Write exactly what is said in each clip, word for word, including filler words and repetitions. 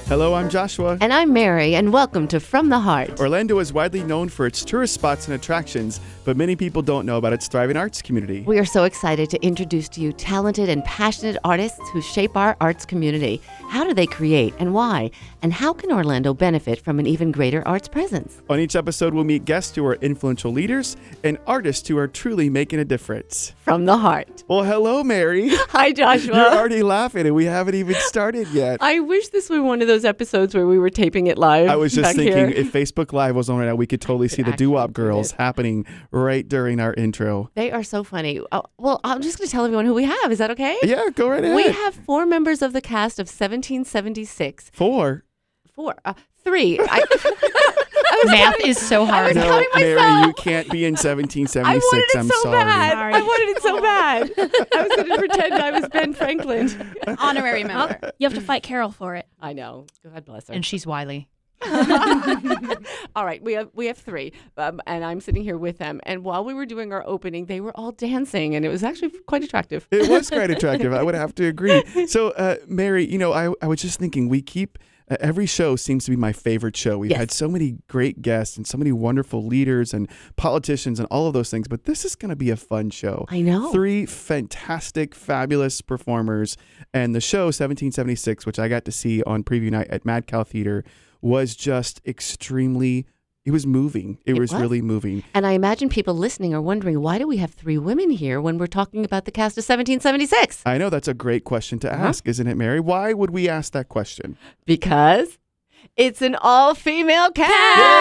Hello, I'm Joshua. And I'm Mary, and welcome to From the Heart. Orlando is widely known for its tourist spots and attractions, but many people don't know about its thriving arts community. We are so excited to introduce to you talented and passionate artists who shape our arts community. How do they create and why? And how can Orlando benefit from an even greater arts presence? On each episode, we'll meet guests who are influential leaders and artists who are truly making a difference. From the Heart. Well, hello, Mary. Hi, Joshua. You're already laughing, and we haven't even started yet. I wish this were one of those episodes where we were taping it live. I was just back thinking, here. if Facebook Live was on right now, we could totally see the actually doo-wop do girls it. happening right during our intro. They are so funny. Oh, well, I'm just going to tell everyone who we have. Is that okay? Yeah, go right ahead. We have four members of the cast of seventeen seventy-six. Four. Four. Uh, three. I, I was Math counting- is so I hard. was No, counting Mary, myself. you can't be in seventeen I seventy-six. wanted it I'm so sorry. bad. Sorry. I wanted it so bad. I was going to pretend I was Ben Franklin. Honorary member. You have to fight Carol for it. I know. God bless her. And she's wily. All right, we have we have three, um, and I'm sitting here with them. And while we were doing our opening, they were all dancing, and it was actually quite attractive. It was quite attractive. I would have to agree. So, uh, Mary, you know, I, I was just thinking, we keep, uh, every show seems to be my favorite show. We've Yes. had so many great guests and so many wonderful leaders and politicians and all of those things, but this is going to be a fun show. I know. Three fantastic, fabulous performers. And the show, seventeen seventy-six, which I got to see on preview night at Mad Cow Theater, was just extremely, it was moving. It, It was, was. really moving. And I imagine people listening are wondering, why do we have three women here when we're talking about the cast of seventeen seventy-six? I know that's a great question to Uh-huh. ask, isn't it, Mary? Why would we ask that question? Because it's an all-female cast.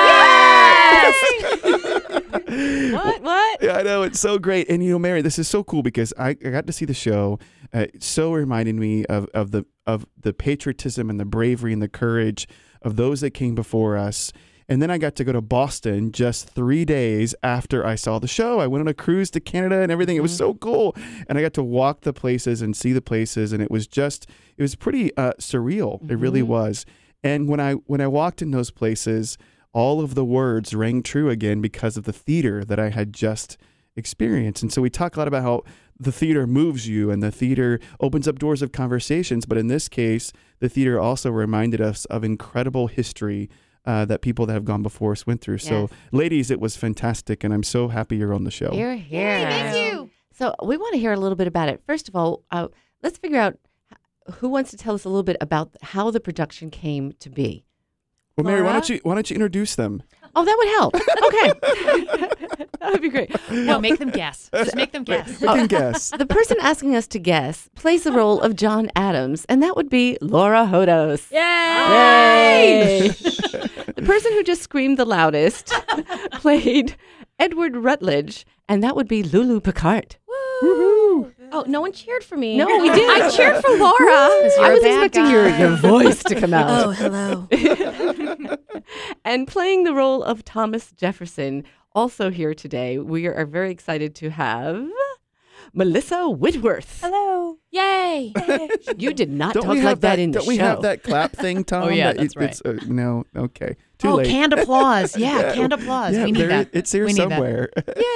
Yay! What? What? Yeah, I know, it's so great. And you know, Mary, this is so cool because I, I got to see the show. Uh, it so reminded me of, of the of the patriotism and the bravery and the courage of those that came before us. And then I got to go to Boston just three days after I saw the show. I went on a cruise to Canada and everything. It was so cool. And I got to walk the places and see the places. And it was just, it was pretty uh, surreal. It really was. And when I when I walked in those places, all of the words rang true again because of the theater that I had just experienced. And so we talk a lot about how the theater moves you and the theater opens up doors of conversations. But in this case, the theater also reminded us of incredible history uh, that people that have gone before us went through. So, Yes. ladies, it was fantastic. And I'm so happy you're on the show. Here, here. Hey, thank you. So we want to hear a little bit about it. First of all, uh, let's figure out h- who wants to tell us a little bit about how the production came to be. Well, Mary, why Laura? don't you why don't you introduce them? Oh, that would help. Okay. That would be great. No, make them guess. Just make them guess. We can guess. The person asking us to guess plays the role of John Adams, and that would be Laura Hodos. Yay! Yay! The person who just screamed the loudest played Edward Rutledge, and that would be Lulu Picard. Oh, no one cheered for me. No, we did. I cheered for Laura. you're I a was bad expecting guy. your, your voice to come out. Oh, hello. And playing the role of Thomas Jefferson, also here today, we are very excited to have Melissa Whitworth. Hello. Yay. You did not Don't talk we like have that, that? in the Don't we show. have that clap thing, Tom? Oh, yeah, That that's it- it's, uh, no, okay. Too Oh, late. canned applause. Yeah, Yeah. canned applause. Yeah, we need there- that. It's here we need that. somewhere.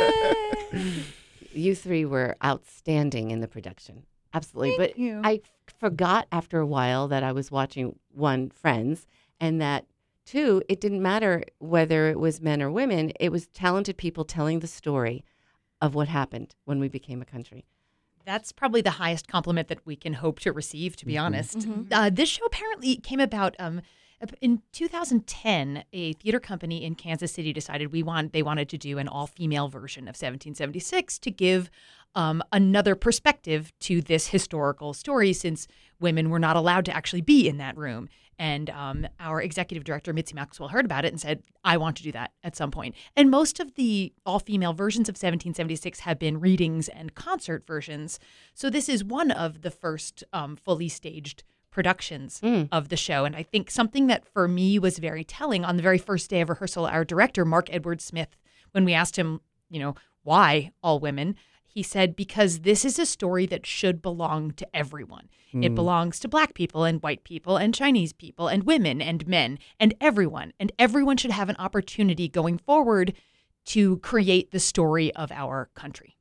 You three were outstanding in the production. Absolutely. Thank but you. I f- forgot after a while that I was watching, one, Friends, and that, two, it didn't matter whether it was men or women. It was talented people telling the story of what happened when we became a country. That's probably the highest compliment that we can hope to receive, to be Mm-hmm. honest. Mhm. Uh, this show apparently came about um, in two thousand ten. A theater company in Kansas City decided we want they wanted to do an all-female version of seventeen seventy-six to give um, another perspective to this historical story, since women were not allowed to actually be in that room. And um, our executive director, Mitzi Maxwell, heard about it and said, I want to do that at some point. And most of the all-female versions of seventeen seventy-six have been readings and concert versions. So this is one of the first um, fully staged productions Mm. of the show. And I think something that for me was very telling, on the very first day of rehearsal, our director, Mark Edward Smith, when we asked him, you know, why all women, he said, because this is a story that should belong to everyone. Mm. It belongs to Black people and white people and Chinese people and women and men and everyone. And everyone should have an opportunity going forward to create the story of our country.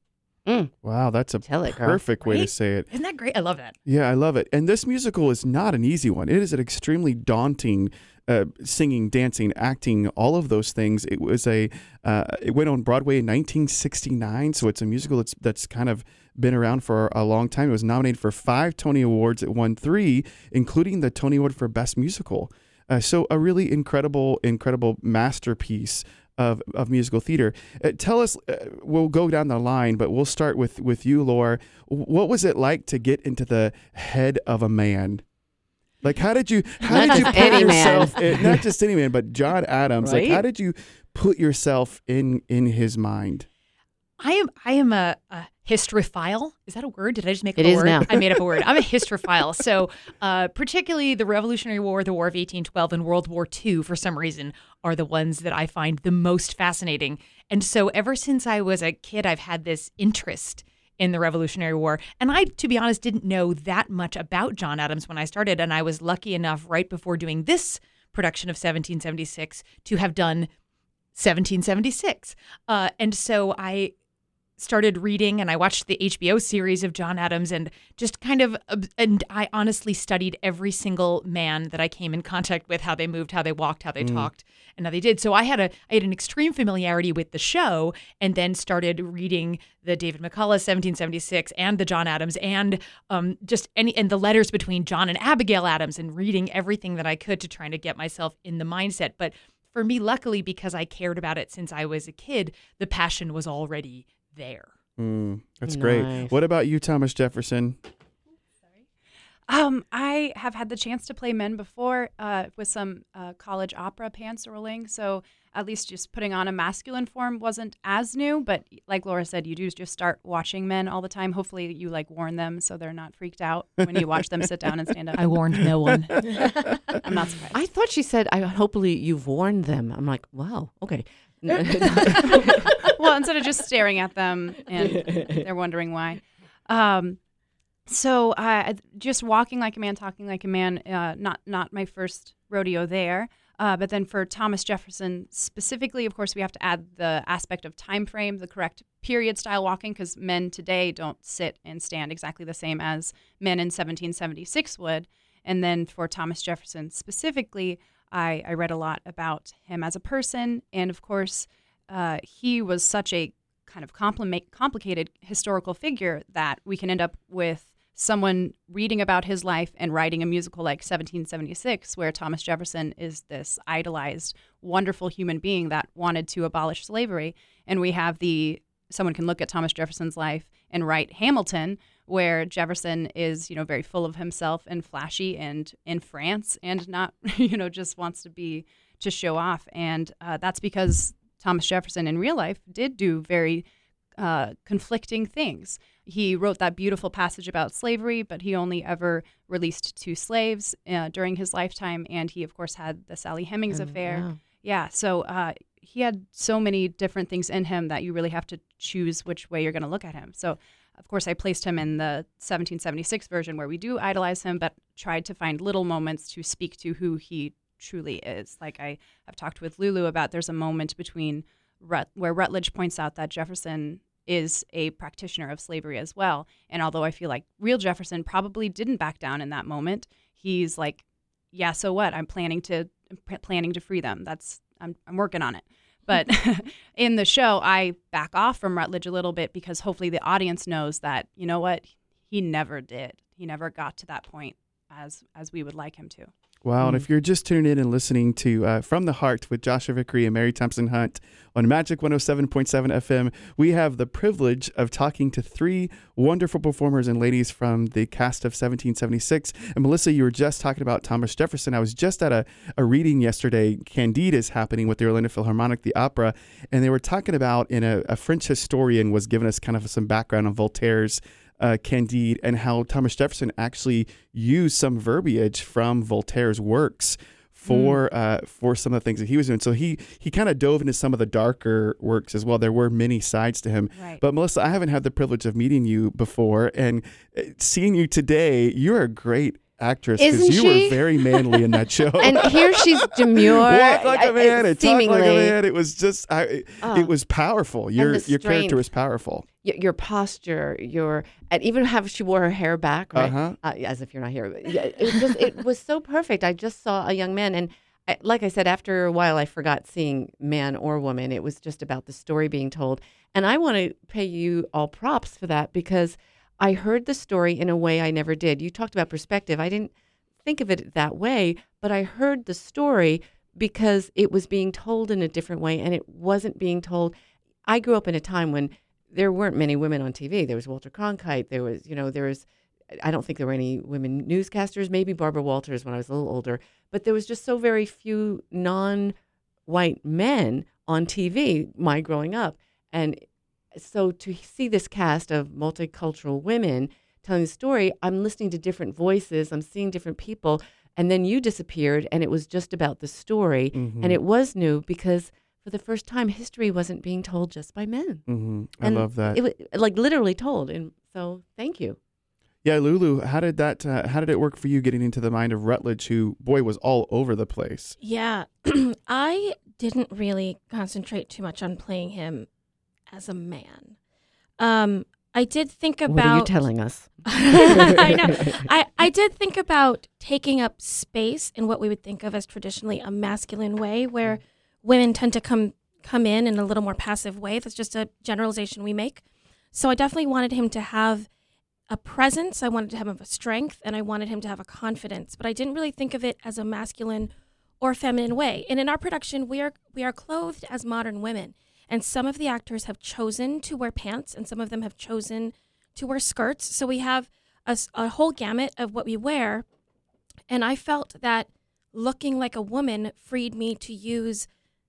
Wow, that's a Tell it, girl. perfect way to Right? say it. Isn't that great? I love that. Yeah, I love it. And this musical is not an easy one. It is an extremely daunting uh, singing, dancing, acting, all of those things. It was a uh, it went on Broadway in nineteen sixty-nine, so it's a musical that's that's kind of been around for a long time. It was nominated for five Tony Awards. It won three, including the Tony Award for Best Musical. Uh, so a really incredible, incredible masterpiece of, of musical theater. Uh, tell us, uh, we'll go down the line, but we'll start with, with you, Laura. What was it like to get into the head of a man? Like, how did you, how Not did you just put any man. yourself in, not just any man, but John Adams, like, Right? how did you put yourself in, in his mind? I am I am a, a historyphile. Is that a word? Did I just make up It a is word? now. I made up a word. I'm a historyphile. So uh, particularly the Revolutionary War, the War of eighteen twelve, and World War Two, for some reason, are the ones that I find the most fascinating. And so ever since I was a kid, I've had this interest in the Revolutionary War. And I, to be honest, didn't know that much about John Adams when I started. And I was lucky enough right before doing this production of seventeen seventy-six to have done seventeen seventy-six. Uh, and so I started reading and I watched the H B O series of John Adams and just kind of, and I honestly studied every single man that I came in contact with, how they moved, how they walked, how they Mm. talked, and how they did. So I had a, I had an extreme familiarity with the show, and then started reading the David McCullough seventeen seventy-six and the John Adams and um, just any, and the letters between John and Abigail Adams, and reading everything that I could to try to get myself in the mindset. But for me, luckily, because I cared about it since I was a kid, the passion was already there. Mm, that's great. Nice. What about you, Thomas Jefferson? Um, I have had the chance to play men before uh, with some uh, college opera pants rolling. So at least just putting on a masculine form wasn't as new. But like Laura said, you do just start watching men all the time. Hopefully you like warn them so they're not freaked out when you watch them sit down and stand up. I warned no one. I'm not surprised. I thought she said, I hopefully you've warned them. I'm like, wow, okay. Well, instead of just staring at them and they're wondering why. Um, so uh, just walking like a man, talking like a man, uh, not not my first rodeo there. Uh, but then for Thomas Jefferson specifically, of course, we have to add the aspect of time frame, the correct period style walking, because men today don't sit and stand exactly the same as men in seventeen seventy-six would. And then for Thomas Jefferson specifically, I, I read a lot about him as a person. And of course, uh, he was such a kind of compli- complicated historical figure that we can end up with someone reading about his life and writing a musical like seventeen seventy-six, where Thomas Jefferson is this idolized, wonderful human being that wanted to abolish slavery. And we have the, someone can look at Thomas Jefferson's life and write Hamilton, where Jefferson is, you know, very full of himself and flashy and in France and not, you know, just wants to be, to show off. And uh, that's because Thomas Jefferson in real life did do very uh, conflicting things. He wrote that beautiful passage about slavery, but he only ever released two slaves uh, during his lifetime. And he, of course, had the Sally Hemings And, affair. yeah. Yeah, so uh, he had so many different things in him that you really have to choose which way you're going to look at him. So, of course, I placed him in the seventeen seventy-six version where we do idolize him, but tried to find little moments to speak to who he truly is. Like I, I've talked with Lulu about, there's a moment between Rut, where Rutledge points out that Jefferson is a practitioner of slavery as well. And although I feel like real Jefferson probably didn't back down in that moment, he's like, yeah, so what? I'm planning to I'm planning to free them. That's I'm I'm working on it. But in the show, I back off from Rutledge a little bit because hopefully the audience knows that, you know what, he never did. He never got to that point as as we would like him to. Wow. And Mm. if you're just tuning in and listening to uh, From the Heart with Joshua Vickery and Mary Thompson Hunt on Magic one oh seven point seven F M, we have the privilege of talking to three wonderful performers and ladies from the cast of seventeen seventy-six. And Melissa, you were just talking about Thomas Jefferson. I was just at a, a reading yesterday. Candide is happening with the Orlando Philharmonic, the opera. And they were talking about, in a, a French historian was giving us kind of some background on Voltaire's Uh, Candide, and how Thomas Jefferson actually used some verbiage from Voltaire's works for mm. uh, for some of the things that he was doing. So he he kind of dove into some of the darker works as well. There were many sides to him. Right. But Melissa, I haven't had the privilege of meeting you before, and seeing you today, you're a great actress because Isn't you she? were very manly in that show. And here she's demure. Walk like I- a man I- and talk like a seemingly. man. It was just, I, it, Oh. it was powerful. Your the your character strength. was powerful. Y- your posture, your and even how she wore her hair back, right? Uh-huh. Uh, as if you're not here. But yeah, it was just it was so perfect. I just saw a young man, and I, like I said, after a while, I forgot seeing man or woman. It was just about the story being told, and I want to pay you all props for that because I heard the story in a way I never did. You talked about perspective. I didn't think of it that way, but I heard the story because it was being told in a different way, and it wasn't being told. I grew up in a time when there weren't many women on T V. There was Walter Cronkite. There was, you know, there was, I don't think there were any women newscasters, maybe Barbara Walters when I was a little older, but there was just so very few non-white men on T V, my growing up. And so to see this cast of multicultural women telling the story, I'm listening to different voices, I'm seeing different people, and then you disappeared and it was just about the story. Mhm. And it was new because for the first time, history wasn't being told just by men. hmm I And love that. It was like literally told, and so thank you. Yeah, Lulu, how did that? Uh, how did it work for you getting into the mind of Rutledge, who boy was all over the place? Yeah, I didn't really concentrate too much on playing him as a man. Um, I did think about. What are you telling us? I know. I, I did think about taking up space in what we would think of as traditionally a masculine way, where women tend to come come in in a little more passive way. That's just a generalization we make. So I definitely wanted him to have a presence. I wanted to have a strength, and I wanted him to have a confidence. But I didn't really think of it as a masculine or feminine way. And in our production, we are we are clothed as modern women. And some of the actors have chosen to wear pants, and some of them have chosen to wear skirts. So we have a, s- a whole gamut of what we wear. And I felt that looking like a woman freed me to use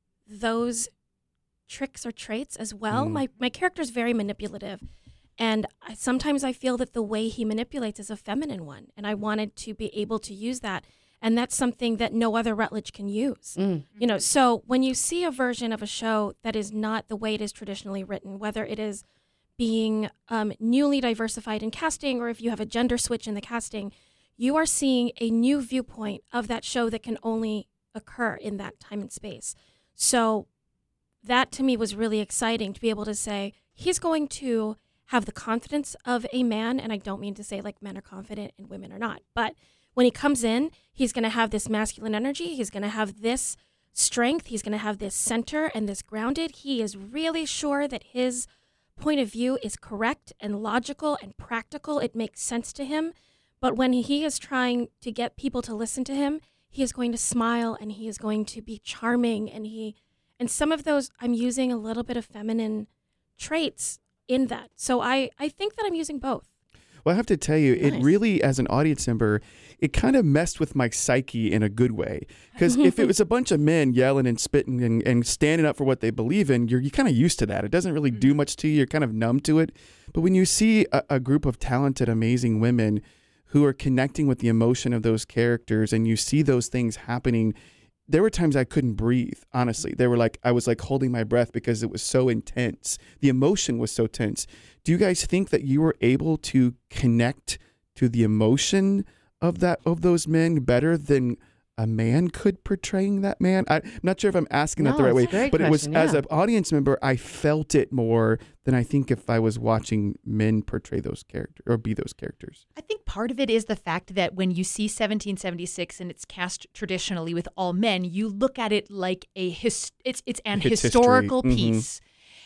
those tricks or traits as well. Mm. My my character's very manipulative. And I, sometimes I feel that the way he manipulates is a feminine one. And I wanted to be able to use that. And that's something that no other Rutledge can use. Mm. You know, so when you see a version of a show that is not the way it is traditionally written, whether it is being um, newly diversified in casting or if you have a gender switch in the casting, you are seeing a new viewpoint of that show that can only occur in that time and space. So that to me was really exciting to be able to say, he's going to have the confidence of a man, and I don't mean to say like men are confident and women are not, but when he comes in, he's going to have this masculine energy. He's going to have this strength. He's going to have this center and this grounded. He is really sure that his point of view is correct and logical and practical. It makes sense to him. But when he is trying to get people to listen to him, he is going to smile and he is going to be charming. And he, and some of those, I'm using a little bit of feminine traits in that. So I, I think that I'm using both. Well, I have to tell you, it Nice. really, as an audience member, it kind of messed with my psyche in a good way. Because if it was a bunch of men yelling and spitting and, and standing up for what they believe in, you're, you're kind of used to that. It doesn't really do much to you. You're kind of numb to it. But when you see a, a group of talented, amazing women who are connecting with the emotion of those characters and you see those things happening, there were times I couldn't breathe, honestly. They were like, I was like holding my breath because it was so intense. The emotion was so tense. Do you guys think that you were able to connect to the emotion of that of those men better than a man could portraying that man? I, I'm not sure if I'm asking that No, the right it's way, a great but it was question, as yeah. an audience member, I felt it more than I think if I was watching men portray those characters or be those characters. I think part of it is the fact that when you see seventeen seventy-six and it's cast traditionally with all men, you look at it like a his, it's it's an It's historical history. Mhm. piece.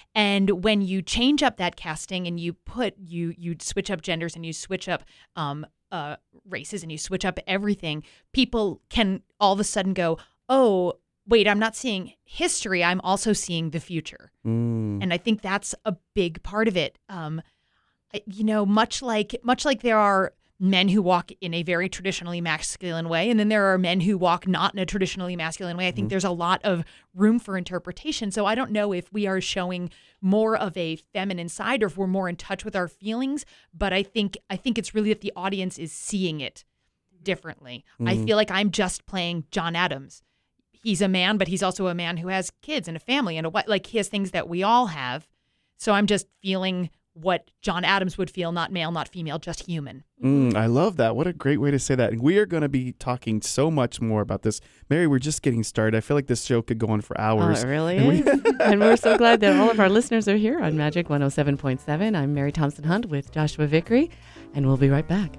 And when you change up that casting and you put you you switch up genders and you switch up um uh races and you switch up everything, people can all of a sudden go, oh wait, I'm not seeing history, I'm also seeing the future. Mm. And I think that's a big part of it. Um, I- you know, much like much like there are men who walk in a very traditionally masculine way, and then there are men who walk not in a traditionally masculine way. I think Mhm. there's a lot of room for interpretation. So I don't know if we are showing more of a feminine side or if we're more in touch with our feelings. But I think I think it's really that the audience is seeing it differently. I Mhm. feel like I'm just playing John Adams. He's a man, but he's also a man who has kids and a family and a wife. Like he has things that we all have. So I'm just feeling what John Adams would feel, not male, not female, just human. Mm, I love that. What a great way to say that. And we are going to be talking so much more about this. Mary, we're just getting started. I feel like this show could go on for hours. Oh, it really and is. We- and we're so glad that all of our listeners are here on Magic one oh seven point seven. I'm Mary Thompson Hunt with Joshua Vickery, and we'll be right back.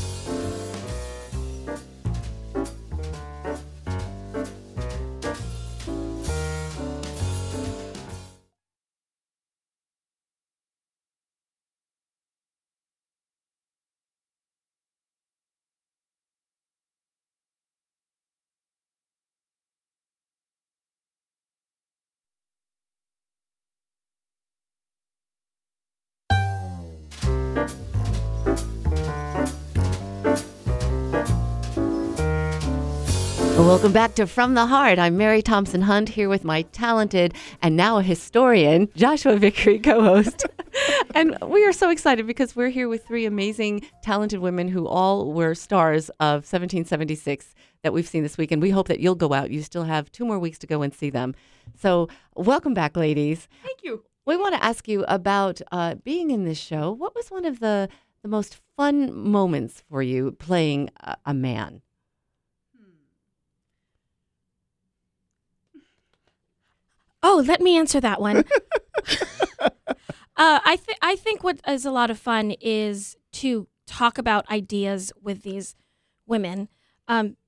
Welcome back to From the Heart. I'm Mary Thompson Hunt here with my talented and now a historian, Joshua Vickery, co-host. And we are so excited because we're here with three amazing, talented women who all were stars of seventeen seventy-six that we've seen this week. And we hope that you'll go out. You still have two more weeks to go and see them. So welcome back, ladies. Thank you. We want to ask you about uh, being in this show. What was one of the, the most fun moments for you playing a, a man? Oh, let me answer that one. uh, I think I think what is a lot of fun is to talk about ideas with these women. Um,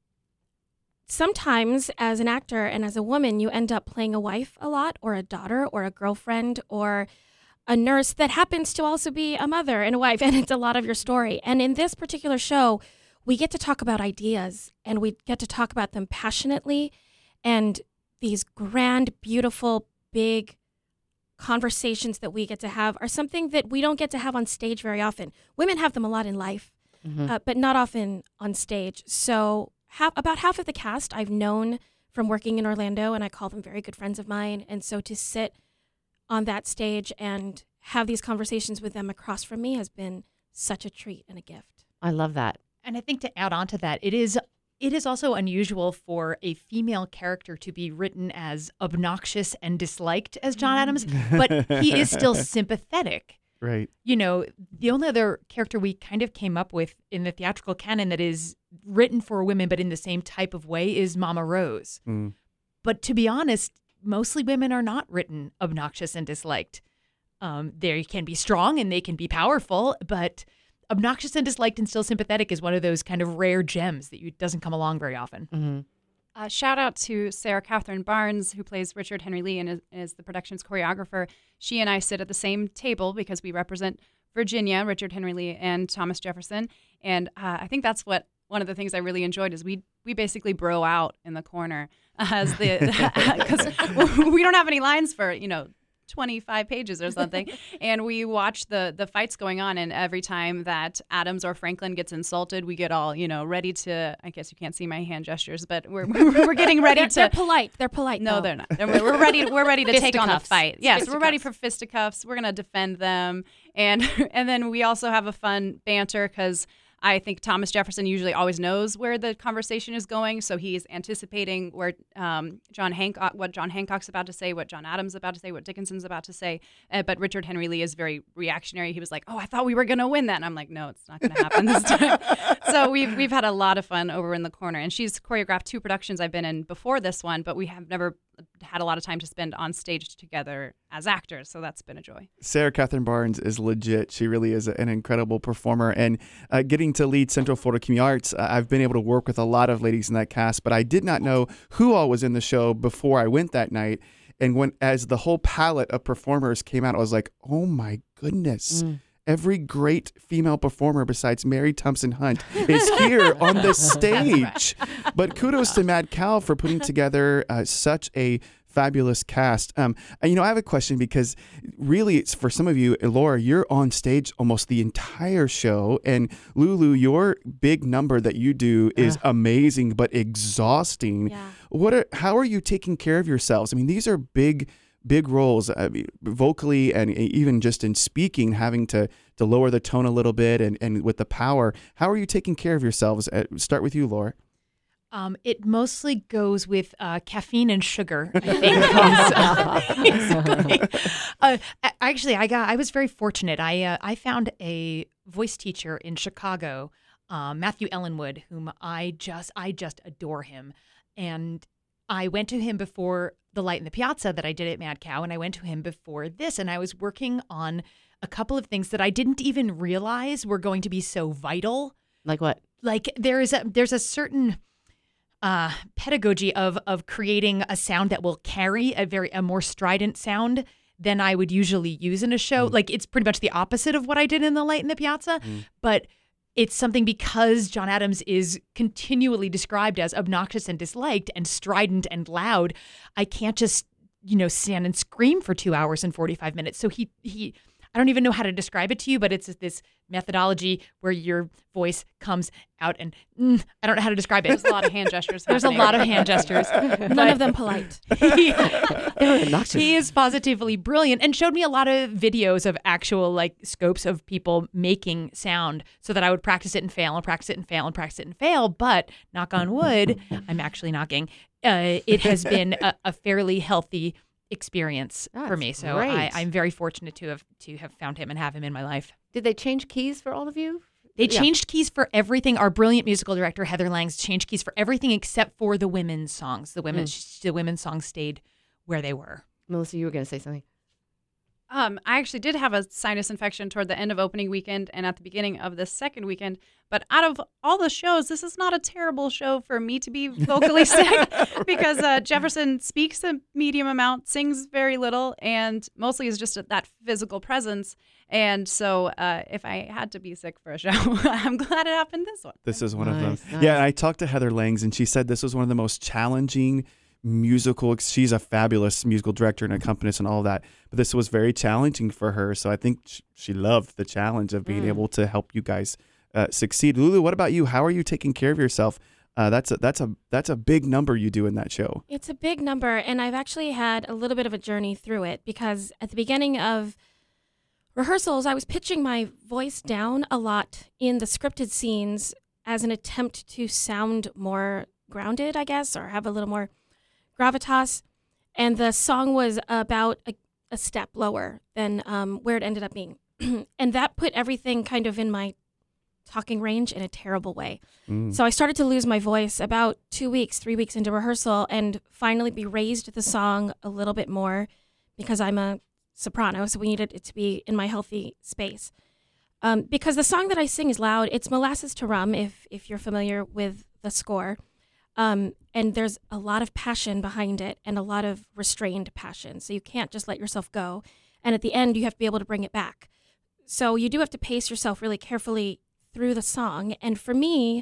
sometimes, as an actor and as a woman, you end up playing a wife a lot, or a daughter, or a girlfriend, or a nurse that happens to also be a mother and a wife, and it's a lot of your story. And in this particular show, we get to talk about ideas, and we get to talk about them passionately, and these grand, beautiful, big conversations that we get to have are something that we don't get to have on stage very often. Women have them a lot in life, Mm-hmm. uh, but not often on stage. So half, about half of the cast I've known from working in Orlando, and I call them very good friends of mine. And so to sit on that stage and have these conversations with them across from me has been such a treat and a gift. I love that. And I think to add on to that, it is it is also unusual for a female character to be written as obnoxious and disliked as John Adams, but he is still sympathetic. Right. You know, the only other character we kind of came up with in the theatrical canon that is written for women but in the same type of way is Mama Rose. Mm. But to be honest, mostly women are not written obnoxious and disliked. Um, they can be strong and they can be powerful, but obnoxious and disliked and still sympathetic is one of those kind of rare gems that you, doesn't come along very often. Mm-hmm. Uh, shout out to Sarah Catherine Barnes, who plays Richard Henry Lee and is, is the production's choreographer. She and I sit at the same table because we represent Virginia, Richard Henry Lee, and Thomas Jefferson. And uh, I think that's what one of the things I really enjoyed is we we basically bro out in the corner as the because we don't have any lines for you know. twenty-five pages or something, and we watch the the fights going on, and every time that Adams or Franklin gets insulted, we get all you know ready to. I guess you can't see my hand gestures, but we're we're getting ready they're, to. They're polite. They're polite. No, though. they're not. They're, we're ready. We're ready to take on the Fisticuffs. fight. Yes, we're ready for Fisticuffs. fisticuffs. We're gonna defend them, and and then we also have a fun banter because I think Thomas Jefferson usually always knows where the conversation is going, so he's anticipating where um, John Hancock, what John Hancock's about to say, what John Adams is about to say, what Dickinson's about to say. Uh, but Richard Henry Lee is very reactionary. He was like, "Oh, I thought we were going to win that," and I'm like, "No, it's not going to happen this time." So we've we've had a lot of fun over in the corner, and she's choreographed two productions I've been in before this one, but we have never had a lot of time to spend on stage together as actors, so that's been a joy. Sarah Catherine Barnes is legit. She really is an incredible performer. And uh, getting to lead Central Florida Community Arts, uh, I've been able to work with a lot of ladies in that cast, but I did not know who all was in the show before I went that night. And when as the whole palette of performers came out, I was like, oh my goodness. Mm. Every great female performer besides Mary Thompson Hunt is here on the stage. But kudos to Mad Cal for putting together uh, such a fabulous cast. Um, and, you know, I have a question because really it's for some of you, Laura, you're on stage almost the entire show. And Lulu, your big number that you do is Uh. amazing but exhausting. Yeah. What are, how are you taking care of yourselves? I mean, these are big big roles uh, vocally and even just in speaking, having to to lower the tone a little bit and, and with the power. How are you taking care of yourselves? Uh, start with you, Laura. Um, it mostly goes with uh, caffeine and sugar, I think. Basically. uh, a- actually, I got I was very fortunate. I uh, I found a voice teacher in Chicago, uh, Matthew Ellenwood, whom I just I just adore him, and I went to him before The Light in the Piazza that I did at Mad Cow, and I went to him before this, and I was working on a couple of things that I didn't even realize were going to be so vital. Like what? Like there is a there's a certain uh, pedagogy of of creating a sound that will carry a very a more strident sound than I would usually use in a show. Mm. Like it's pretty much the opposite of what I did in The Light in the Piazza, mm. but it's something because John Adams is continually described as obnoxious and disliked and strident and loud. I can't just, you know, stand and scream for two hours and forty-five minutes. So he he. I don't even know how to describe it to you, but it's this methodology where your voice comes out and mm, I don't know how to describe it. There's a lot of hand gestures. There's a lot of hand gestures. None of them polite. He, They're obnoxious. he is positively brilliant and showed me a lot of videos of actual like scopes of people making sound so that I would practice it and fail and practice it and fail and practice it and fail. But knock on wood, I'm actually knocking. Uh, it has been a, a fairly healthy experience That's for me. So great. I, I'm very fortunate to have to have found him and have him in my life. Did they change keys for all of you? They Yeah. changed keys for everything. Our brilliant musical director, Heather Langs, changed keys for everything except for the women's songs. The women, Mm. the women's songs stayed where they were. Melissa, you were going to say something. Um, I actually did have a sinus infection toward the end of opening weekend and at the beginning of the second weekend. But out of all the shows, this is not a terrible show for me to be vocally sick because uh, Jefferson speaks a medium amount, sings very little, and mostly is just that physical presence. And so uh, if I had to be sick for a show, I'm glad it happened this one. This is one Nice, of them. nice. Yeah, and I talked to Heather Langs, and she said this was one of the most challenging musical. She's a fabulous musical director and accompanist and all of that, but this was very challenging for her. So I think sh- she loved the challenge of being Mm. able to help you guys uh, succeed. Lulu, what about you? How are you taking care of yourself? Uh, that's a that's a that's a big number you do in that show. It's a big number, and I've actually had a little bit of a journey through it because at the beginning of rehearsals, I was pitching my voice down a lot in the scripted scenes as an attempt to sound more grounded, I guess, or have a little more gravitas. And the song was about a, a step lower than um, where it ended up being. And that put everything kind of in my talking range in a terrible way. Mm. So I started to lose my voice about two weeks, three weeks into rehearsal and finally be raised the song a little bit more because I'm a soprano, so we needed it to be in my healthy space. Um, because the song that I sing is loud. It's Molasses to Rum, if if you're familiar with the score. Um, and there's a lot of passion behind it and a lot of restrained passion. So you can't just let yourself go. And at the end, you have to be able to bring it back. So you do have to pace yourself really carefully through the song. And for me,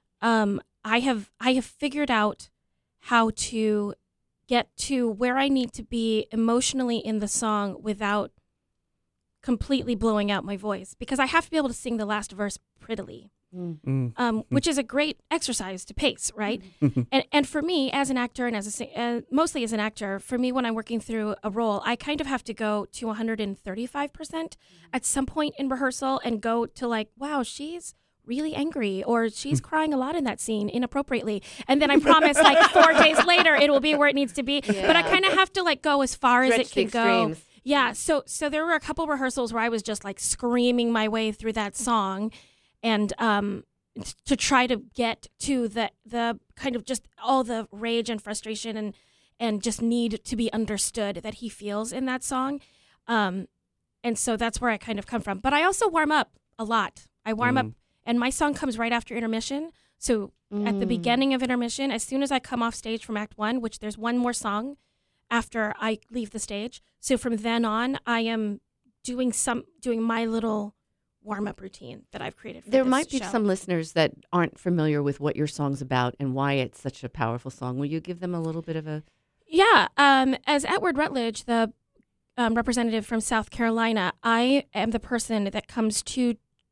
um, I have I have figured out how to get to where I need to be emotionally in the song without completely blowing out my voice, because I have to be able to sing the last verse prettily, Mm. Mm. um, which is a great exercise to pace, right? and and for me, as an actor and as a sing- uh, mostly as an actor, for me when I'm working through a role, I kind of have to go to one hundred thirty-five percent at some point in rehearsal and go to like, wow, she's really angry or she's crying a lot in that scene inappropriately, and then I promise like four days later it will be where it needs to be. Yeah. But I kind of have to like go as far as Stretch it the can go. extremes. Yeah, so so there were a couple rehearsals where I was just like screaming my way through that song, and um, t- to try to get to the the kind of just all the rage and frustration and and just need to be understood that he feels in that song, um, and so that's where I kind of come from. But I also warm up a lot. I warm Mm. up, and my song comes right after intermission. So at the Mm. beginning of intermission, as soon as I come off stage from Act One, which there's one more song after I leave the stage. So from then on, I am doing some doing my little warm-up routine that I've created for There this might be show. some listeners that aren't familiar with what your song's about and why it's such a powerful song. Will you give them a little bit of a... Yeah, um, as Atwood Rutledge, the um, representative from South Carolina, I am the person that comes to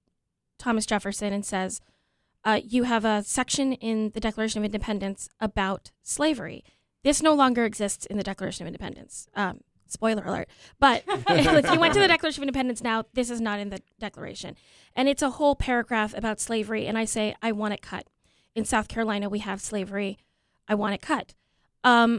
Thomas Jefferson and says, uh, you have a section in the Declaration of Independence about slavery. This no longer exists in the Declaration of Independence. Um, spoiler alert. But if you went to the Declaration of Independence now, this is not in the Declaration. And it's a whole paragraph about slavery, and I say, I want it cut. in South Carolina we have slavery. I want it cut. Um,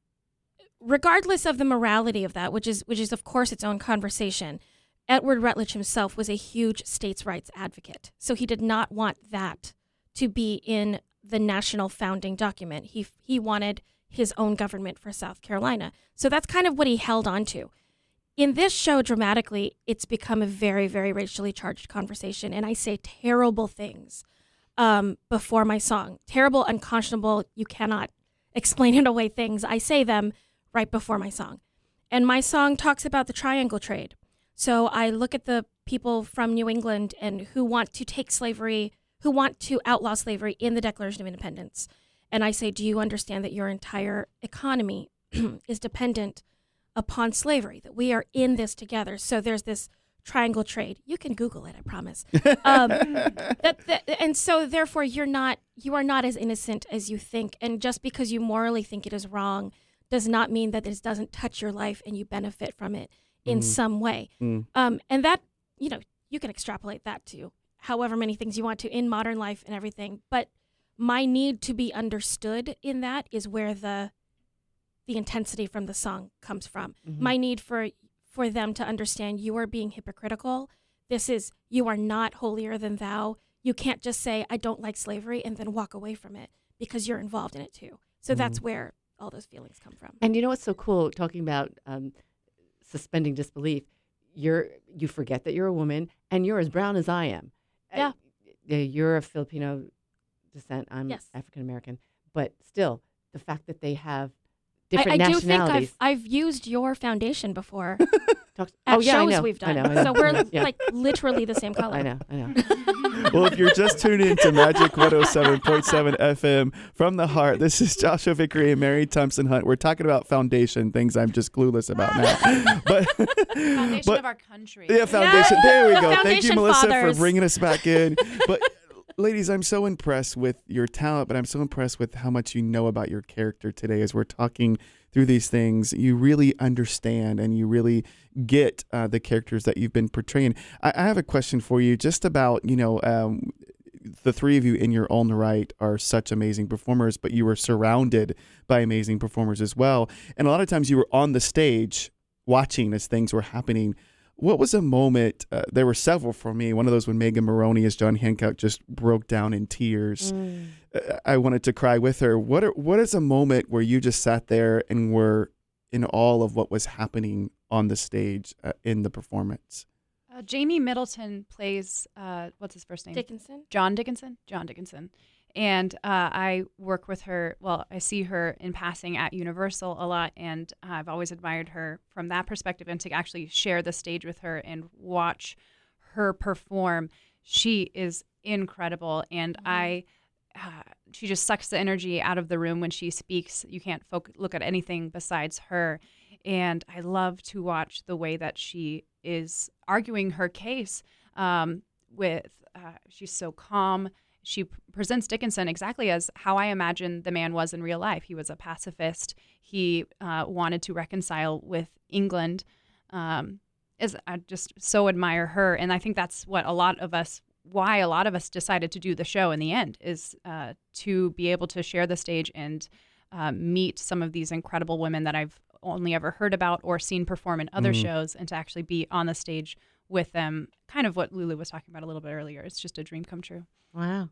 regardless of the morality of that, which is which is of course its own conversation, Edward Rutledge himself was a huge states' rights advocate. So he did not want that to be in the national founding document. He he wanted his own government for South Carolina. So that's kind of what he held on to. In this show, dramatically, it's become a very, very racially charged conversation. And I say terrible things um, before my song. Terrible, unconscionable, you cannot explain it away things. I say them right before my song. And my song talks about the triangle trade. So I look at the people from New England and who want to take slavery, who want to outlaw slavery in the Declaration of Independence. And I say, do you understand that your entire economy is dependent upon slavery, that we are in this together? So there's this triangle trade. You can Google it, I promise. Um, that, that, and so therefore you're not, you are not as innocent as you think. And just because you morally think it is wrong does not mean that it doesn't touch your life and you benefit from it in mm. some way. Mm. Um, and that, you know, you can extrapolate that to however many things you want to in modern life and everything. But my need to be understood in that is where the the intensity from the song comes from. Mm-hmm. My need for for them to understand you are being hypocritical. This is, you are not holier than thou. You can't just say, I don't like slavery and then walk away from it because you're involved in it too. So mm-hmm. that's where all those feelings come from. And you know what's so cool, talking about um, suspending disbelief, you're you forget that you're a woman and you're as brown as I am. Yeah. Uh, you're of Filipino descent. I'm yes. African American. But still, the fact that they have different I, I nationalities. do think I've, I've used your foundation before Talk, at oh, yeah, shows I know, we've done. I know, I know. So we're yeah. like literally the same color. I know, I know. Well, if you're just tuning into Magic one oh seven point seven F M from the heart, this is Joshua Vickery and Mary Thompson Hunt. We're talking about foundation, things I'm just clueless about now. But foundation but, of our country. Yeah, foundation. Yeah, there we go. Thank you, foundation Melissa, fathers. for bringing us back in. But ladies, I'm so impressed with your talent, but I'm so impressed with how much you know about your character today as we're talking through these things. You really understand and you really get uh, the characters that you've been portraying. I, I have a question for you just about, you know, um, the three of you in your own right are such amazing performers, but you were surrounded by amazing performers as well. And a lot of times you were on the stage watching as things were happening. What was a moment, uh, there were several for me, one of those when Megan Maroney as John Hancock just broke down in tears. Mm. Uh, I wanted to cry with her. What are, what is a moment where you just sat there and were in awe of what was happening on the stage uh, in the performance? Uh, Jamie Middleton plays, uh, what's his first name? Dickinson. John Dickinson? John Dickinson. And uh, I work with her, well, I see her in passing at Universal a lot, and uh, I've always admired her from that perspective, and to actually share the stage with her and watch her perform, she is incredible. And mm-hmm. I, uh, she just sucks the energy out of the room when she speaks. You can't focus, look at anything besides her. And I love to watch the way that she is arguing her case um, with, uh, she's so calm. She p- presents Dickinson exactly as how I imagine the man was in real life. He was a pacifist. He uh, wanted to reconcile with England. Um, is I just so admire her, and I think that's what a lot of us, why a lot of us decided to do the show in the end, is uh, to be able to share the stage and uh, meet some of these incredible women that I've only ever heard about or seen perform in other mm. shows, and to actually be on the stage with them. Kind of what Lulu was talking about a little bit earlier. It's just a dream come true. Wow.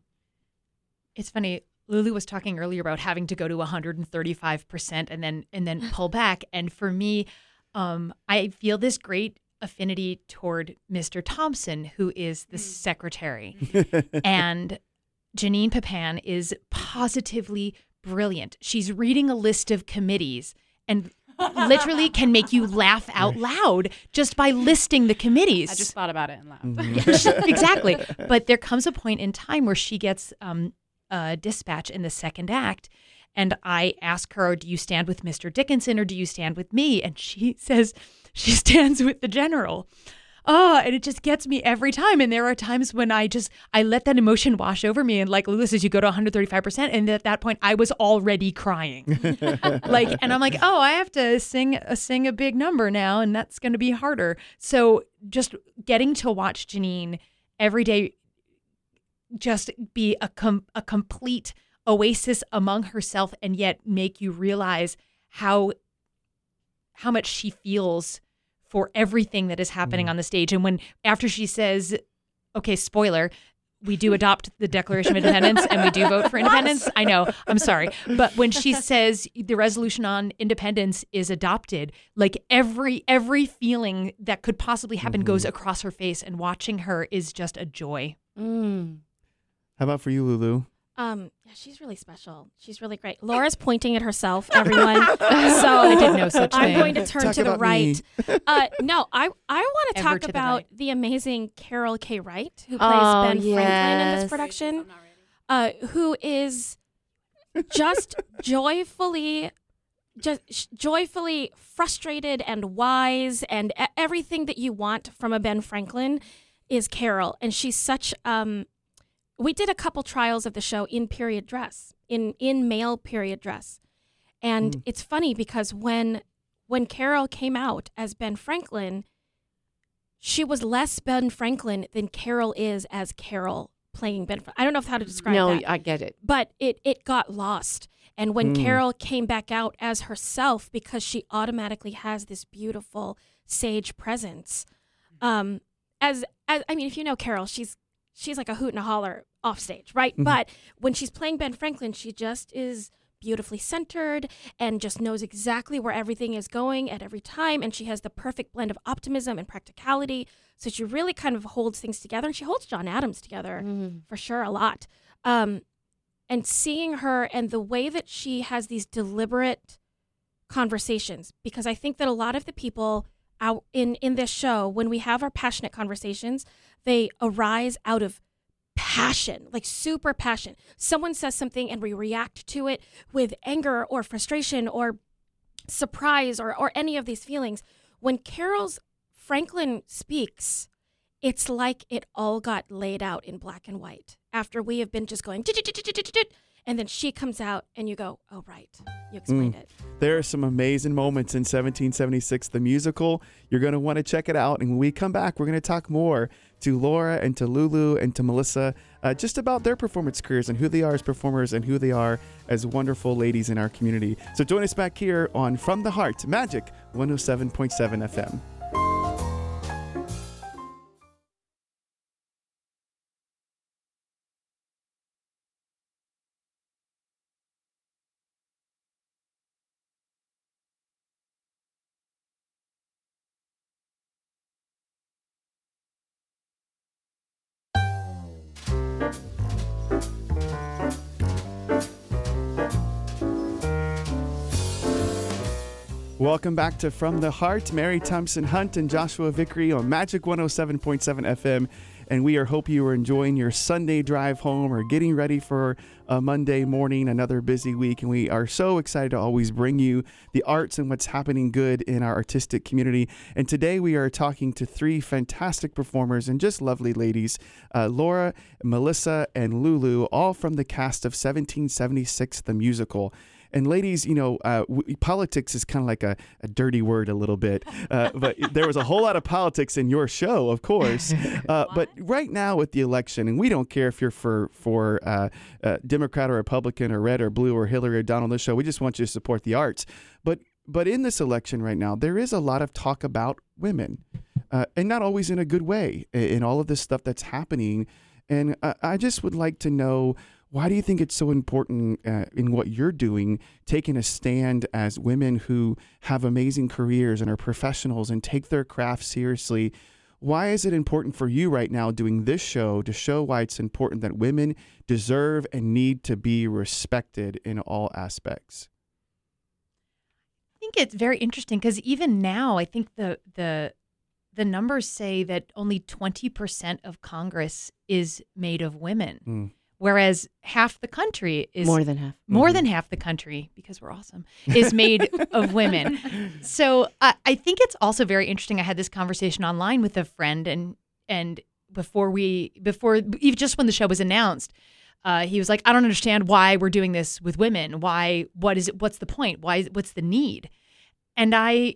It's funny. Lulu was talking earlier about having to go to one hundred thirty-five percent and then and then pull back. And for me, um, I feel this great affinity toward Mister Thompson, who is the secretary. And Janine Pepin is positively brilliant. She's reading a list of committees and literally can make you laugh out loud just by listing the committees. I just thought about it and laughed. Mm-hmm. Yeah, exactly. But there comes a point in time where she gets um, a dispatch in the second act, and I ask her, do you stand with Mister Dickinson or do you stand with me? And she says she stands with the general. Oh, and it just gets me every time. And there are times when I just, I let that emotion wash over me. And like Lulu says, you go to one hundred thirty-five percent. And at that point, I was already crying. like, and I'm like, oh, I have to sing, uh, sing a big number now. And that's going to be harder. So just getting to watch Janine every day just be a com- a complete oasis among herself, and yet make you realize how how much she feels for everything that is happening mm. on the stage. And when after she says, okay, spoiler, we do adopt the Declaration of Independence and we do vote for independence. I know, I'm sorry. But when she says the resolution on independence is adopted, like every every feeling that could possibly happen mm-hmm. goes across her face, and watching her is just a joy. Mm. How about for you, Lulu? Um, yeah, she's really special. She's really great. Laura's pointing at herself, everyone. So I did no such I'm thing. going to turn Talk to the about right. uh, no, I I want to Ever talk to the about right. the amazing Carol K. Wright, who plays Oh, Ben Franklin in yes. this production, uh, who is just joyfully, just sh- joyfully frustrated and wise, and e- everything that you want from a Ben Franklin is Carol, and she's such um. We did a couple trials of the show in period dress, in, in male period dress. And mm. it's funny because when when Carol came out as Ben Franklin, she was less Ben Franklin than Carol is as Carol playing Ben Franklin. I don't know how to describe no, that. No, I get it. But it, it got lost. And when mm. Carol came back out as herself, because she automatically has this beautiful sage presence, um, as, as I mean, if you know Carol, she's She's like a hoot and a holler off stage, right? Mm-hmm. But when she's playing Ben Franklin, she just is beautifully centered and just knows exactly where everything is going at every time. And she has the perfect blend of optimism and practicality. So she really kind of holds things together. And she holds John Adams together mm-hmm. for sure a lot. Um, and seeing her and the way that she has these deliberate conversations, because I think that a lot of the people out in, in this show, when we have our passionate conversations, they arise out of passion, like super passion. Someone says something and we react to it with anger or frustration or surprise or, or any of these feelings. When Carol's Franklin speaks, it's like it all got laid out in black and white after we have been just going, and then she comes out and you go, oh, right. You explained mm. it. There are some amazing moments in seventeen seventy-six, the musical. You're going to want to check it out. And when we come back, we're going to talk more to Laura and to Lulu and to Melissa uh, just about their performance careers and who they are as performers and who they are as wonderful ladies in our community. So join us back here on From the Heart, Magic one oh seven point seven F M. Welcome back to From the Heart. Mary Thompson Hunt and Joshua Vickery on Magic one oh seven point seven F M. And we are hope you are enjoying your Sunday drive home or getting ready for a Monday morning, another busy week. And we are so excited to always bring you the arts and what's happening good in our artistic community. And today we are talking to three fantastic performers and just lovely ladies, uh, Laura, Melissa, and Lulu, all from the cast of seventeen seventy-six, the musical. And ladies, you know, uh, w- politics is kind of like a, a dirty word a little bit, uh, but there was a whole lot of politics in your show, of course. Uh, but right now with the election, and we don't care if you're for for uh, uh, Democrat or Republican or red or blue or Hillary or Donald on this show. We just want you to support the arts. But but in this election right now, there is a lot of talk about women, uh, and not always in a good way in all of this stuff that's happening. And uh, I just would like to know, why do you think it's so important uh, in what you're doing, taking a stand as women who have amazing careers and are professionals and take their craft seriously? Why is it important for you right now doing this show to show why it's important that women deserve and need to be respected in all aspects? I think it's very interesting because even now, I think the the the numbers say that only twenty percent of Congress is made of women. Mm. Whereas half the country is more than half, more mm-hmm. than half the country, because we're awesome, is made of women. So uh, I think it's also very interesting. I had this conversation online with a friend, and and before we before even just when the show was announced, uh, he was like, "I don't understand why we're doing this with women. Why? What is it? What's the point? Why? What's the need?" And I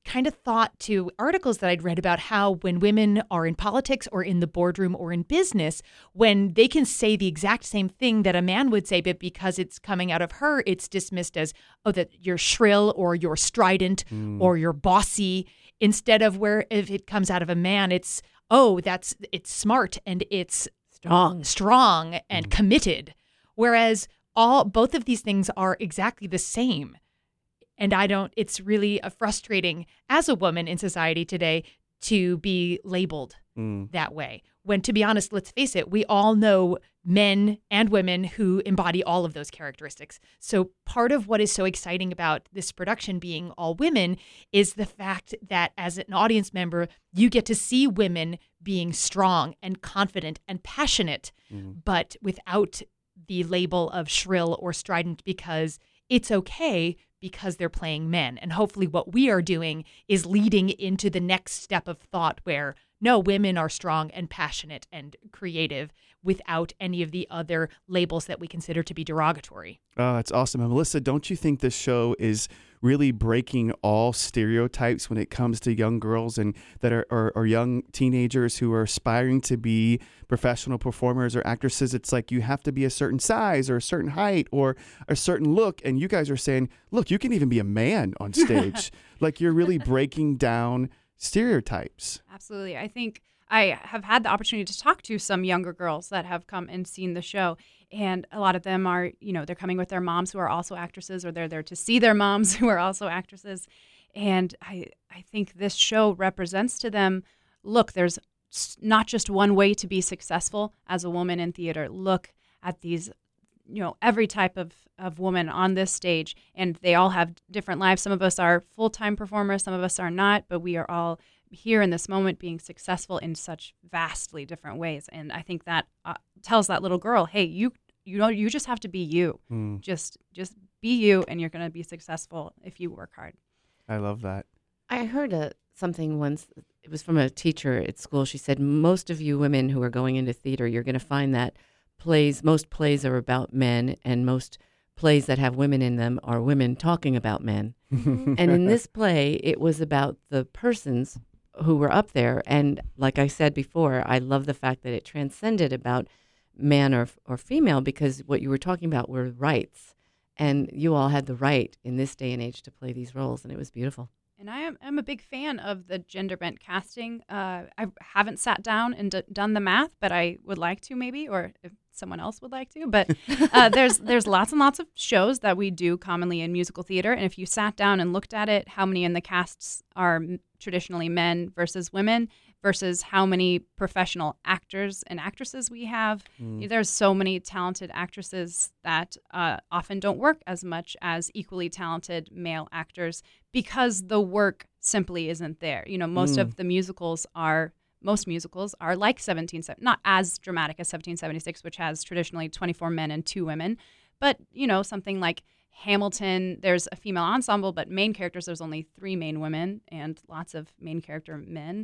kind of thought to articles that I'd read about how when women are in politics or in the boardroom or in business, when they can say the exact same thing that a man would say, but because it's coming out of her, it's dismissed as, oh, that you're shrill or you're strident Mm. or you're bossy, instead of where if it comes out of a man, it's, oh, that's it's smart and it's Strong. strong and committed. Whereas all both of these things are exactly the same. And I don't, it's really uh, frustrating as a woman in society today to be labeled Mm. that way. When, to be honest, let's face it, we all know men and women who embody all of those characteristics. So part of what is so exciting about this production being all women is the fact that as an audience member, you get to see women being strong and confident and passionate, Mm. but without the label of shrill or strident, because it's okay because they're playing men. And hopefully what we are doing is leading into the next step of thought where, no, women are strong and passionate and creative without any of the other labels that we consider to be derogatory. Oh, that's awesome. And Melissa, don't you think this show is really breaking all stereotypes when it comes to young girls and that are or, or young teenagers who are aspiring to be professional performers or actresses? It's like you have to be a certain size or a certain height or a certain look. And you guys are saying, look, you can even be a man on stage. Like you're really breaking down stereotypes. Absolutely. I think I have had the opportunity to talk to some younger girls that have come and seen the show. And a lot of them are, you know, they're coming with their moms who are also actresses, or they're there to see their moms who are also actresses. And I, I think this show represents to them, look, there's s- not just one way to be successful as a woman in theater. Look at these, you know, every type of, of woman on this stage, and they all have different lives. Some of us are full-time performers, some of us are not, but we are all here in this moment being successful in such vastly different ways. And I think that uh, tells that little girl, hey, you you know, you just have to be you. Mm, Just just be you, and you're going to be successful if you work hard. I love that. I heard a, something once. It was from a teacher at school. She said, most of you women who are going into theater, you're going to find that plays, most plays are about men, and most plays that have women in them are women talking about men. And in this play, it was about the persons who were up there. And like I said before, I love the fact that it transcended about man or or female, because what you were talking about were rights. And you all had the right in this day and age to play these roles, and it was beautiful. And I am I'm a big fan of the gender bent casting. Uh, I haven't sat down and d- done the math, but I would like to maybe, or if someone else would like to. But uh, there's there's lots and lots of shows that we do commonly in musical theater. And if you sat down and looked at it, how many in the casts are m- traditionally men versus women versus how many professional actors and actresses we have. Mm. There's so many talented actresses that uh, often don't work as much as equally talented male actors because the work simply isn't there. You know, most Mm. of the musicals are, most musicals are like seventeen seventy, not as dramatic as seventeen seventy-six, which has traditionally twenty-four men and two women, but, you know, something like Hamilton, there's a female ensemble, but main characters, there's only three main women and lots of main character men.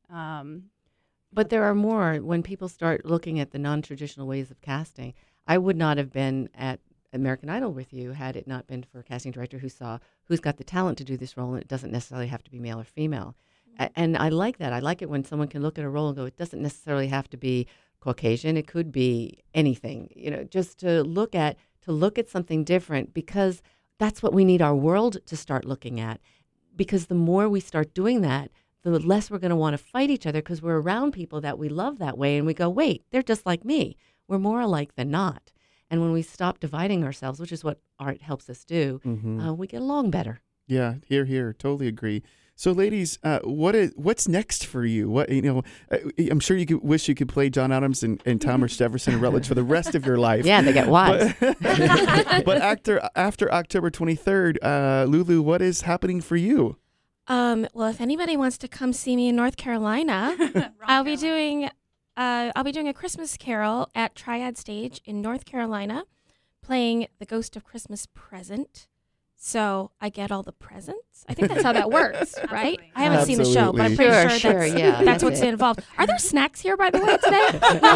Um, But there are more when people start looking at the non-traditional ways of casting. I would not have been at American Idol with you had it not been for a casting director who saw who's got the talent to do this role, and it doesn't necessarily have to be male or female. A- And I like that. I like it when someone can look at a role and go, it doesn't necessarily have to be Caucasian. It could be anything, you know, just to look at, to look at something different, because that's what we need our world to start looking at. Because the more we start doing that, the less we're going to want to fight each other, because we're around people that we love that way. And we go, wait, they're just like me. We're more alike than not. And when we stop dividing ourselves, which is what art helps us do, Mhm. uh, we get along better. Yeah, here, here, totally agree. So, ladies, uh, what is what's next for you? What you know, uh, I'm sure you could wish you could play John Adams and, and Thomas Jefferson and Rutledge for the rest of your life. Yeah, they get wives. But, but after after October twenty-third, uh, Lulu, what is happening for you? Um, well, if anybody wants to come see me in North Carolina, I'll be doing uh, I'll be doing a Christmas Carol at Triad Stage in North Carolina, playing The Ghost of Christmas Present. So I get all the presents. I think that's how that works, right? I haven't Absolutely. seen the show, but I'm pretty Sure, sure, sure, that's, yeah, that's that's what's it. involved. Are there snacks here, by the way, today?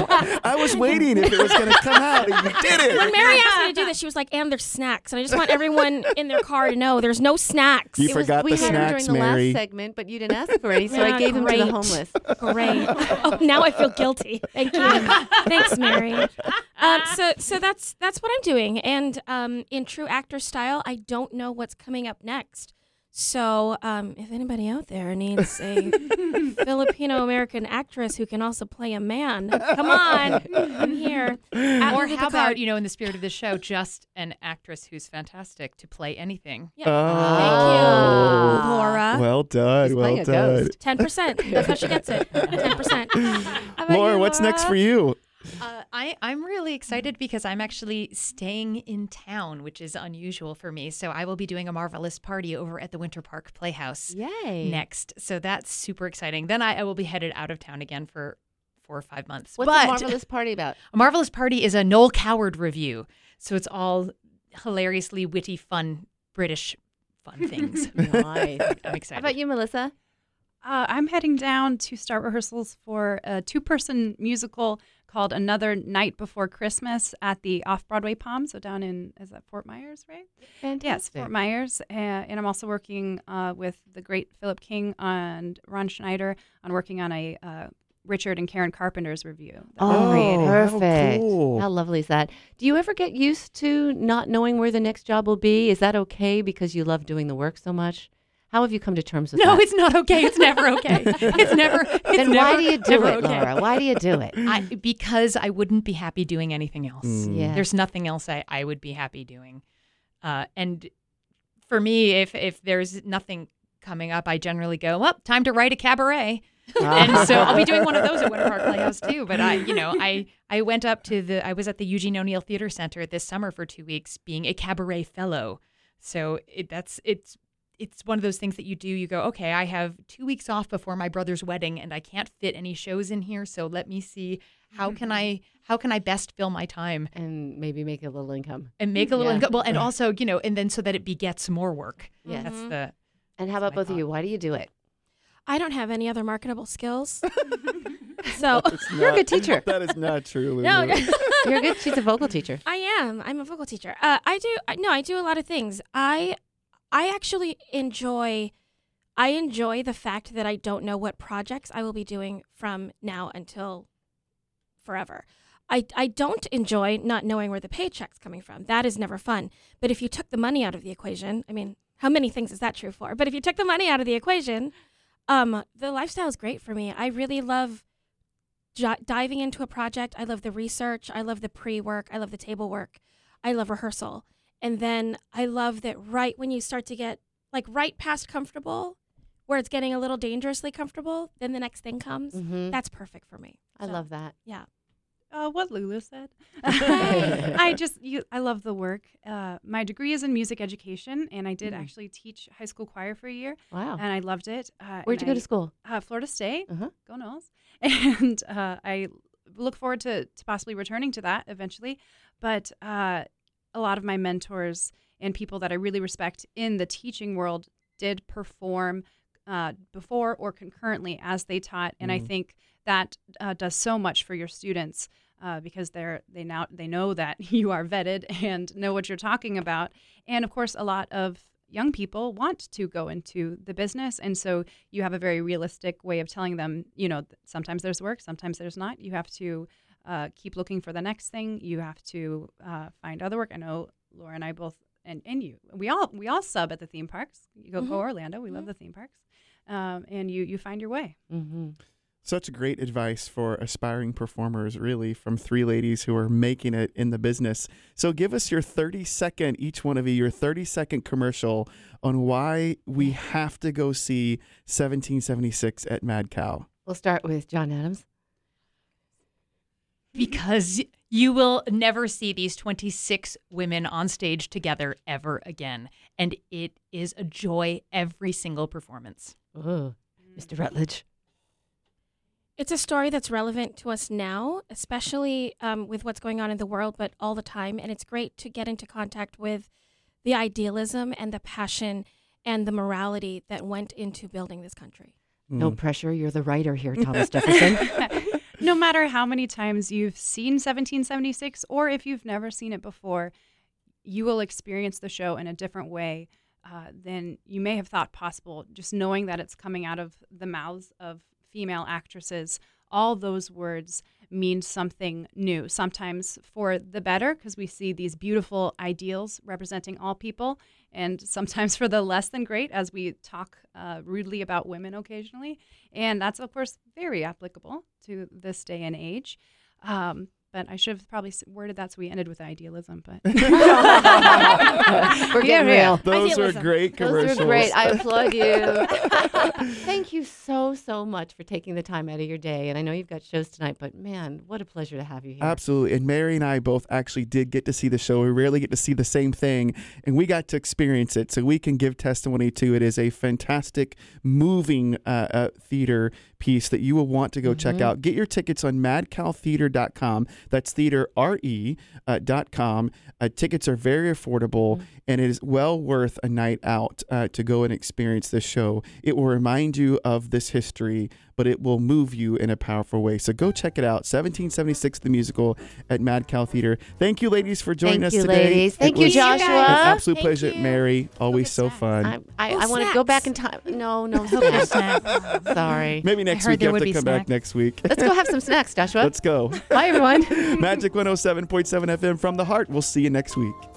I was waiting if it was going to come out, and you did When it. Mary asked me to do this, she was like, and there's snacks. And I just want everyone in their car to know there's no snacks. You It was- forgot we the had them snacks, during the Mary. last segment, but you didn't ask for any, so Yeah, I gave them to the great. homeless. Great. Oh, now I feel guilty. Thank you. Thanks, Mary. Um, so, so that's that's what I'm doing, and um, in true actor style, I don't know what's coming up next. So, um, if anybody out there needs a Filipino American actress who can also play a man, come on, I'm here. At Or Look at how the Cloud. about, you know, in the spirit of the show, just an actress who's fantastic to play anything? Yeah. Oh. Thank you, Laura. Well done. She's well playing a done. ghost. Ten percent. That's how she gets it. Ten percent. Laura, what's next for you? Uh, I, I'm really excited because I'm actually staying in town, which is unusual for me. So I will be doing a Marvelous Party over at the Winter Park Playhouse Yay. next. So that's super exciting. Then I, I will be headed out of town again for four or five months. What's but the Marvelous Party about? A Marvelous Party is a Noel Coward review. So it's all hilariously witty, fun, British fun things. Nice. I'm How excited. about you, Melissa? Uh, I'm heading down to start rehearsals for a two-person musical called Another Night Before Christmas at the Off-Broadway Palm, so down in, is that Fort Myers, right? Fantastic. Yes, Fort Myers. Uh, and I'm also working uh, with the great Philip King and Ron Schneider on working on a uh, Richard and Karen Carpenter's review. that we're Oh, creating. how perfect. cool. How lovely is that? Do you ever get used to not knowing where the next job will be? Is that okay because you love doing the work so much? How have you come to terms with No, that? it's not okay. It's never okay. It's never. It's Then never, why do you do never it, okay. Laura? Why do you do it? I, because I wouldn't be happy doing anything else. Mm. Yeah. There's nothing else I, I would be happy doing. Uh, and for me, if if there's nothing coming up, I generally go, well, time to write a cabaret. And so I'll be doing one of those at Winter Park Playhouse too. But I, you know, I I went up to the I was at the Eugene O'Neill Theater Center this summer for two weeks, being a cabaret fellow. So it, that's it's. It's one of those things that you do. You go, okay, I have two weeks off before my brother's wedding, and I can't fit any shows in here. So let me see how can I how can I best fill my time And maybe make a little income. and make a little Yeah. income. Well, and also, you know, and then so that it begets more work. Yes. That's the And how That's about my both of you? Why do you do it? I don't have any other marketable skills. So You're a good teacher. That is not true, Lulu. no, You're good. She's a vocal teacher. I am. I'm a vocal teacher. Uh, I do. I, no, I do a lot of things. I, I actually enjoy. I enjoy the fact that I don't know what projects I will be doing from now until forever. I, I don't enjoy not knowing where the paycheck's coming from. That is never fun. But if you took the money out of the equation, I mean, how many things is that true for? But if you took the money out of the equation, um, the lifestyle is great for me. I really love j- diving into a project. I love the research. I love the pre-work. I love the table work. I love rehearsal. And then I love that right when you start to get like right past comfortable, where it's getting a little dangerously comfortable, then the next thing comes. Mhm. That's perfect for me. I So, love that. Yeah. Uh, what Lulu said. I just, you, I love the work. Uh, my degree is in music education, and I did Mm. actually teach high school choir for a year, Wow. and I loved it. Uh, Where'd you and go to school? I- Uh, Florida State. Uh-huh. Go Knowles. And uh, I look forward to, to possibly returning to that eventually. But uh, a lot of my mentors and people that I really respect in the teaching world did perform uh, before or concurrently as they taught, and I Mhm. think that uh, does so much for your students uh, because they're they now they know that you are vetted and know what you're talking about, and of course, a lot of young people want to go into the business, and so you have a very realistic way of telling them, you know, sometimes there's work, sometimes there's not. You have to uh, keep looking for the next thing. You have to uh, find other work. I know Laura and I both. And, and you, we all we all sub at the theme parks. You go Mhm. go Orlando. We Mhm. love the theme parks, um, and you you find your way. Mm-hmm. Such great advice for aspiring performers, really, from three ladies who are making it in the business. So give us your thirty second, each one of you, your thirty second commercial on why we have to go see seventeen seventy-six at Mad Cow. We'll start with John Adams. because you will never see these twenty-six women on stage together ever again. And it is a joy every single performance. Oh, Mister Rutledge. It's a story that's relevant to us now, especially um, with what's going on in the world, but all the time. And it's great to get into contact with the idealism and the passion and the morality that went into building this country. No pressure. You're the writer here, Thomas Jefferson. No matter how many times you've seen seventeen seventy-six, or if you've never seen it before, you will experience the show in a different way uh, than you may have thought possible. Just knowing that it's coming out of the mouths of female actresses, all those words mean something new, sometimes for the better, because we see these beautiful ideals representing all people, and sometimes for the less than great, as we talk uh, rudely about women occasionally. And that's, of course, very applicable to this day and age. Um, but I should have probably s- worded that so we ended with idealism. But We're getting Yeah, real. Those Idealism. are great commercials. Those are great. I applaud you. Thank you so, so much for taking the time out of your day. And I know you've got shows tonight, but man, what a pleasure to have you here. Absolutely. And Mary and I both actually did get to see the show. We rarely get to see the same thing, and we got to experience it. So we can give testimony to it. It is a fantastic, moving uh, uh, theater piece that you will want to go mm-hmm. check out. Get your tickets on mad cow theater dot com. That's theater, R E, uh, dot com. Uh, tickets are very affordable, mm-hmm. and it is well worth a night out uh, to go and experience this show. It will remind you of this history, but it will move you in a powerful way. So go check it out. seventeen seventy-six, the musical at Mad Cow Theater. Thank you, ladies, for joining Thank us you, today. ladies. Thank It you, was Joshua. An absolute Thank pleasure. you. Mary, always get so snacks. fun. I, I, Oh, I want to go snacks. back in time. No, no Snacks. snacks. Sorry. Maybe next heard week you there have would to be come back snacks. next week. Let's go have some snacks, Joshua. Let's go. Bye, everyone. Magic one oh seven point seven F M from the heart. We'll see you next week.